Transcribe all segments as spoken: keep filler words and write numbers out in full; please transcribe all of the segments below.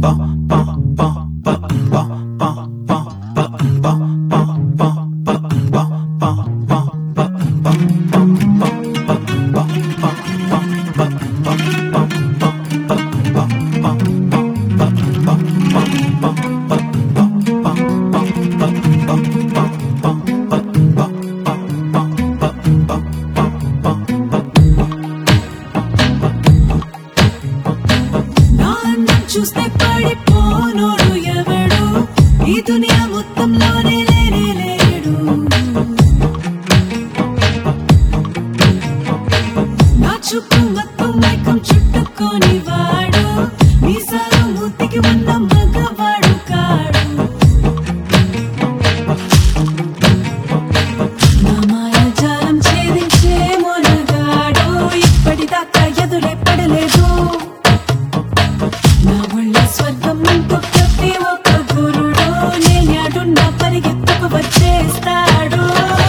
చూస్తే పడిపోనోడు ఎవడు ఈ దునియా మొత్తంలోనే లేనే లేడు నా చూపు మొత్తం మైకం చుట్టుకొని వాడు మీసాలు మూతికి ఉన్న మగవాడు కాడు నా మాయాజాలం ఛేదించే మొనగాడు ఇప్పటిదాకా ఎదురే పడలేదు నా ఒళ్ళ స్వర్గం అంటూ ప్రతి ఒక్క గురుడు నేయాడున్నా పరిగెత్తుకు వచ్చేస్తాడు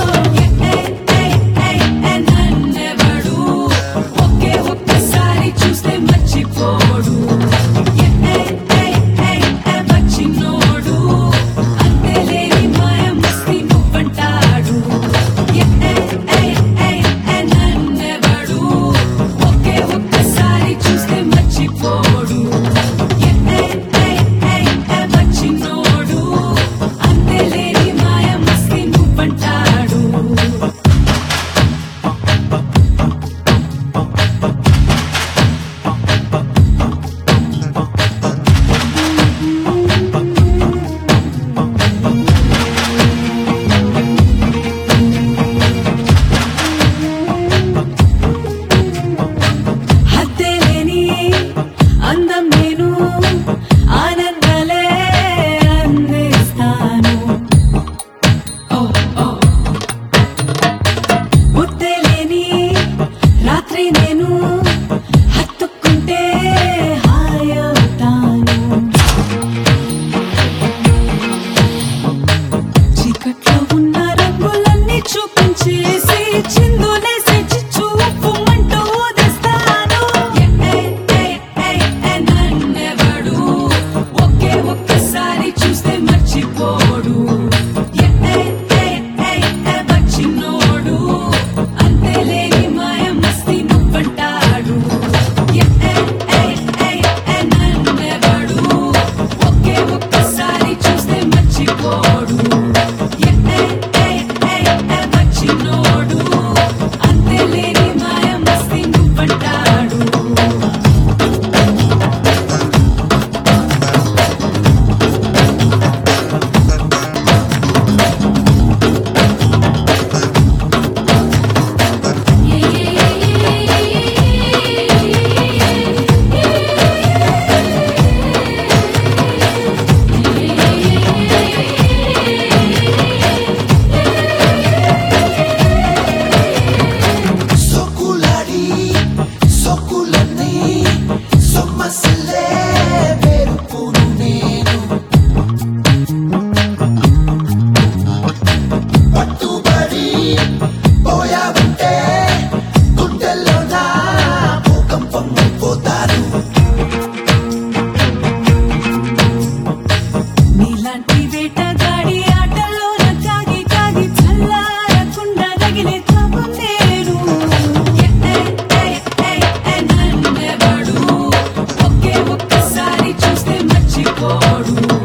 నన్నెవడు ఒకే ఒక్కసారి చూస్తే మర్చిపోడు వచ్చినోడు అంతేలేని మాయ మస్తి నువ్వంటాడు నన్నెవడు ఒకే ఒక్కసారి చూస్తే మర్చిపోడు వచ్చినోడు అంతేలేని మాయ మస్తి నువ్వంటాడు హద్దేలేని అందం నేను ఆనందాలే అందిస్తాను ముద్దలేని రాత్రి నేను హత్తుకుంటే హాయవుతాను చీకట్లో ఉన్న రంగులన్నీ చూపించేసి చిందులేసి చిచ్చు మంటూ ఊదేస్తాను నన్నెవడు ఒకే ఒక్కసారి చూస్తే మర్చిపోడు వచ్చినోడు అంతేలేని మాయ మస్తి నువ్వంటాడు నన్నెవడు ఒకే ఒక్కసారి చూస్తే మర్చిపోడు వచ్చినోడు అంతేలేని మాయ masti నువ్వంటాడు Sokulari, sokulani, somasile verupunu nenu. Pattubadi, poyavante, gundellona bhukampam అయిపోతారు. నీలాంటి వేటగాడి ఆటల్లోన కాగి కాగి చల్లారకుండా తగిలే తాపం నేను నన్నెవడు ఒకే ఒక్కసారి చూస్తే మర్చిపోడు